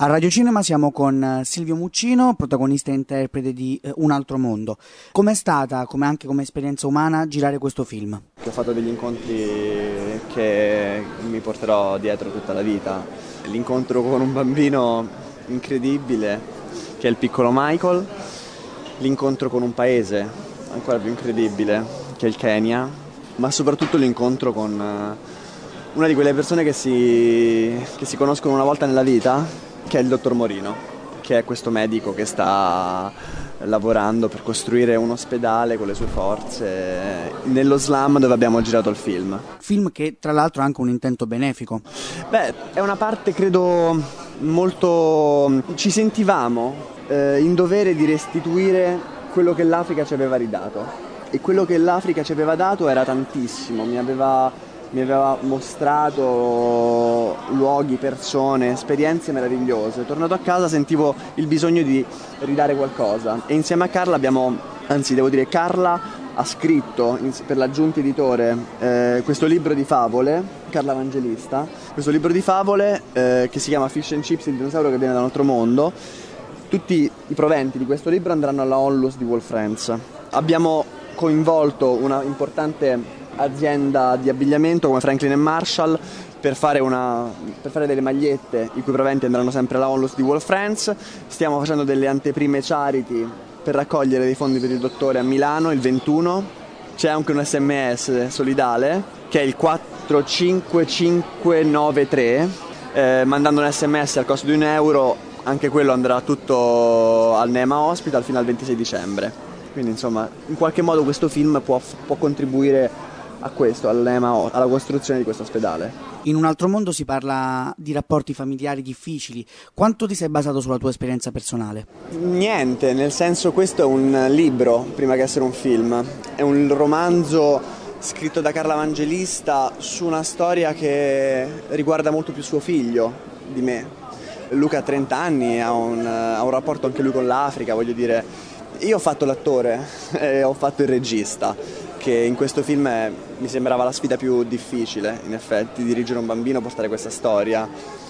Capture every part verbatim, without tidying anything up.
A Radio Cinema siamo con Silvio Muccino, protagonista e interprete di eh, Un altro mondo. Com'è stata, come anche come esperienza umana, girare questo film? Ho fatto degli incontri che mi porterò dietro tutta la vita. L'incontro con un bambino incredibile, che è il piccolo Michael, l'incontro con un paese ancora più incredibile, che è il Kenya, ma soprattutto l'incontro con una di quelle persone che si, che si conoscono una volta nella vita, che è il dottor Morino, che è questo medico che sta lavorando per costruire un ospedale con le sue forze nello slum dove abbiamo girato il film. Film che tra l'altro ha anche un intento benefico. Beh, è una parte credo molto... ci sentivamo eh, in dovere di restituire quello che l'Africa ci aveva ridato, e quello che l'Africa ci aveva dato era tantissimo, mi aveva... mi aveva mostrato luoghi, persone, esperienze meravigliose. Tornato a casa sentivo il bisogno di ridare qualcosa e insieme a Carla abbiamo, anzi devo dire Carla ha scritto per l'Aggiunti Editore eh, questo libro di favole, Carla Evangelista, questo libro di favole eh, che si chiama Fish and Chips, il dinosauro che viene da un altro mondo. Tutti i proventi di questo libro andranno alla Onlus di Wolf Friends. Abbiamo coinvolto una importante azienda di abbigliamento come Franklin and Marshall per fare, una, per fare delle magliette i cui proventi andranno sempre alla Onlus di Wolf Friends. Stiamo facendo delle anteprime charity per raccogliere dei fondi per il dottore a Milano il ventuno. C'è anche un sms solidale che è il quattro cinque cinque nove tre, eh, mandando un sms al costo di un euro, anche quello andrà tutto al Nema Hospital fino al ventisei dicembre. Quindi insomma in qualche modo questo film può, può contribuire a questo, all'Ema, alla costruzione di questo ospedale. In Un altro mondo si parla di rapporti familiari difficili. Quanto ti sei basato sulla tua esperienza personale? Niente, nel senso questo è un libro prima che essere un film. È un romanzo scritto da Carla Evangelista su una storia che riguarda molto più suo figlio di me. Luca ha trenta anni, ha un, ha un rapporto anche lui con l'Africa, voglio dire. Io ho fatto l'attore e ho fatto il regista, che in questo film è, mi sembrava la sfida più difficile, in effetti, dirigere un bambino, portare questa storia.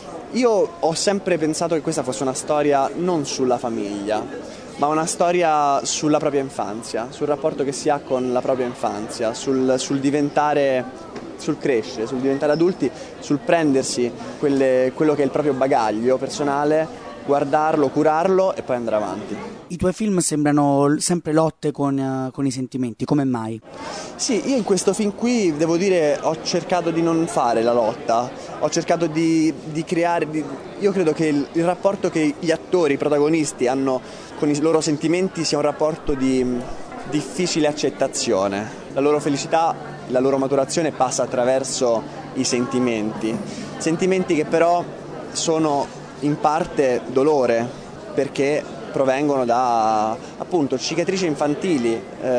Io ho sempre pensato che questa fosse una storia non sulla famiglia, ma una storia sulla propria infanzia, sul rapporto che si ha con la propria infanzia, sul, sul diventare, sul crescere, sul diventare adulti, sul prendersi quelle, quello che è il proprio bagaglio personale, guardarlo, curarlo e poi andare avanti. I tuoi film sembrano sempre lotte con, uh, con i sentimenti, come mai? Sì, io in questo film qui devo dire ho cercato di non fare la lotta, ho cercato di, di creare, di, io credo che il, il rapporto che gli attori, i protagonisti hanno con i loro sentimenti sia un rapporto di difficile accettazione. La loro felicità, la loro maturazione passa attraverso i sentimenti, sentimenti che però sono in parte dolore, perché provengono da appunto cicatrici infantili,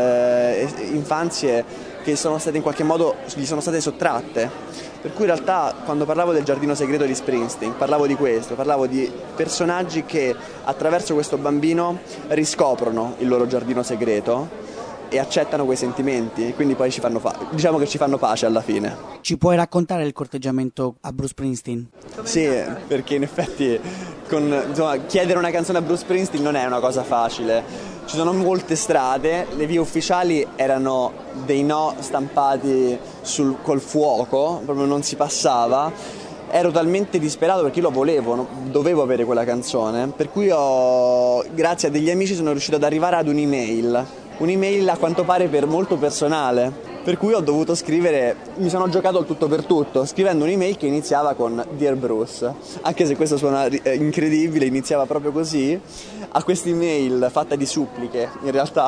eh, infanzie che sono state in qualche modo gli sono state sottratte. Per cui in realtà quando parlavo del giardino segreto di Springsteen parlavo di questo, parlavo di personaggi che attraverso questo bambino riscoprono il loro giardino segreto e accettano quei sentimenti e quindi poi ci fanno fa- diciamo che ci fanno pace alla fine. Ci puoi raccontare il corteggiamento a Bruce Springsteen? Sì, perché in effetti con, insomma, chiedere una canzone a Bruce Springsteen non è una cosa facile. Ci sono molte strade, le vie ufficiali erano dei no stampati sul, col fuoco, proprio non si passava. Ero talmente disperato perché io lo volevo, no? Dovevo avere quella canzone, per cui ho, grazie a degli amici sono riuscito ad arrivare ad un'email. Un'email a quanto pare per molto personale, per cui ho dovuto scrivere, mi sono giocato il tutto per tutto, scrivendo un'email che iniziava con Dear Bruce, anche se questo suona incredibile, iniziava proprio così. A questa email fatta di suppliche, in realtà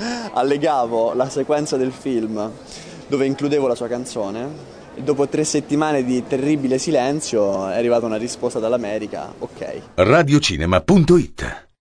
allegavo la sequenza del film dove includevo la sua canzone e dopo tre settimane di terribile silenzio è arrivata una risposta dall'America, ok. radiocinema punto it